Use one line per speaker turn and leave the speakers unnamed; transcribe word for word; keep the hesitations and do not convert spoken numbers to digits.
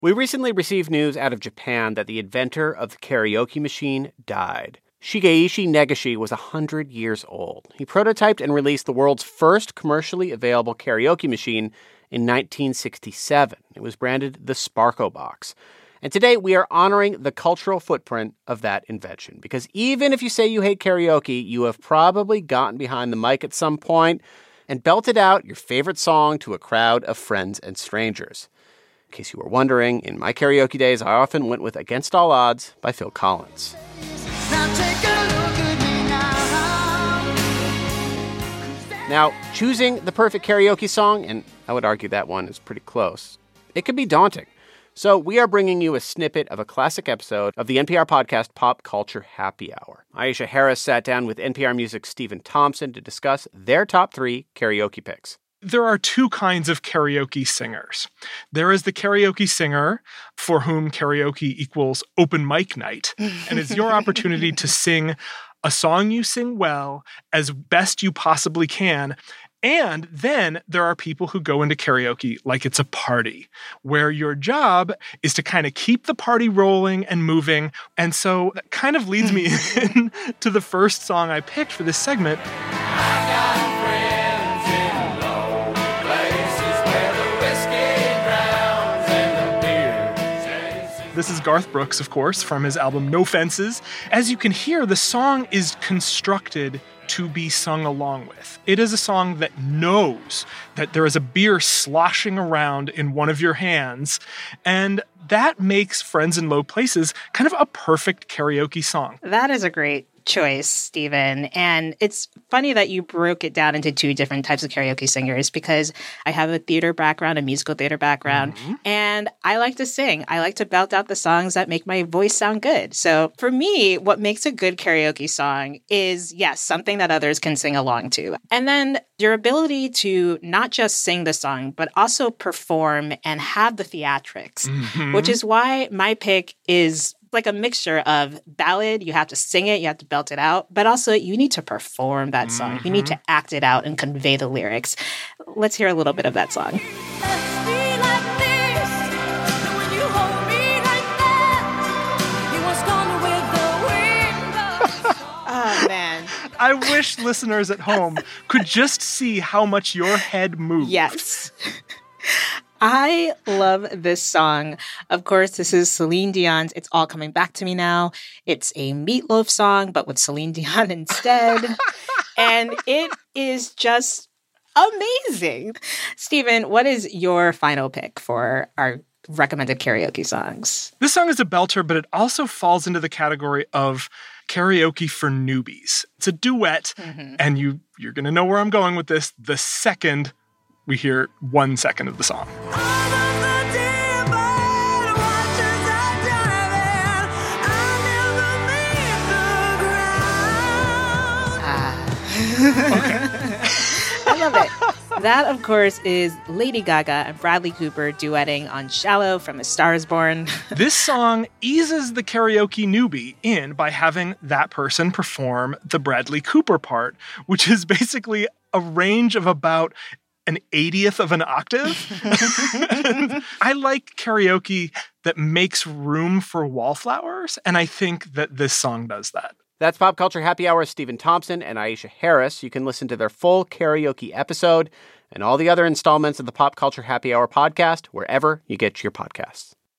We recently received news out of Japan that the inventor of the karaoke machine died. Shigeishi Negishi was one hundred years old. He prototyped and released the world's first commercially available karaoke machine in nineteen sixty-seven. It was branded the Sparko Box. And today we are honoring the cultural footprint of that invention. Because even if you say you hate karaoke, you have probably gotten behind the mic at some point and belted out your favorite song to a crowd of friends and strangers. In case you were wondering, in my karaoke days, I often went with Against All Odds by Phil Collins.
Now take a look at me now.
Now, choosing the perfect karaoke song, and I would argue that one is pretty close, it can be daunting. So we are bringing you a snippet of a classic episode of the N P R podcast Pop Culture Happy Hour. Aisha Harris sat down with N P R Music's Stephen Thompson to discuss their top three karaoke picks.
There are two kinds of karaoke singers. There is the karaoke singer for whom karaoke equals open mic night, and it's your opportunity to sing a song you sing well as best you possibly can. And then there are people who go into karaoke like it's a party, where your job is to kind of keep the party rolling and moving. And so that kind of leads me into the first song I picked for this segment.
I got friends in low places where the whiskey drowns and the beer chases.
This is Garth Brooks, of course, from his album No Fences. As you can hear, the song is constructed to be sung along with. It is a song that knows that there is a beer sloshing around in one of your hands, and that makes Friends in Low Places kind of a perfect karaoke song.
That is a great choice, Stephen. And it's funny that you broke it down into two different types of karaoke singers, because I have a theater background, a musical theater background, mm-hmm. and I like to sing. I like to belt out the songs that make my voice sound good. So for me, what makes a good karaoke song is, yes, something that others can sing along to. And then your ability to not just sing the song, but also perform and have the theatrics, mm-hmm. which is why my pick is like a mixture of ballad, you have to sing it, you have to belt it out, but also you need to perform that song. Mm-hmm. You need to act it out and convey the lyrics. Let's hear a little bit of that song. Oh, man.
I wish listeners at home could just see how much your head moves.
Yes. I love this song. Of course, this is Celine Dion's It's All Coming Back to Me Now. It's a Meatloaf song, but with Celine Dion instead. And it is just amazing. Stephen, what is your final pick for our recommended karaoke songs?
This song is a belter, but it also falls into the category of karaoke for newbies. It's a duet, mm-hmm. and you, you're going to know where I'm going with this the second we hear one second of the song.
Okay. I love it. That, of course, is Lady Gaga and Bradley Cooper duetting on Shallow from A Star Is Born.
This song eases the karaoke newbie in by having that person perform the Bradley Cooper part, which is basically a range of about an eightieth of an octave. I like karaoke that makes room for wallflowers, and I think that this song does that.
That's Pop Culture Happy Hour with Stephen Thompson and Aisha Harris. You can listen to their full karaoke episode and all the other installments of the Pop Culture Happy Hour podcast wherever you get your podcasts.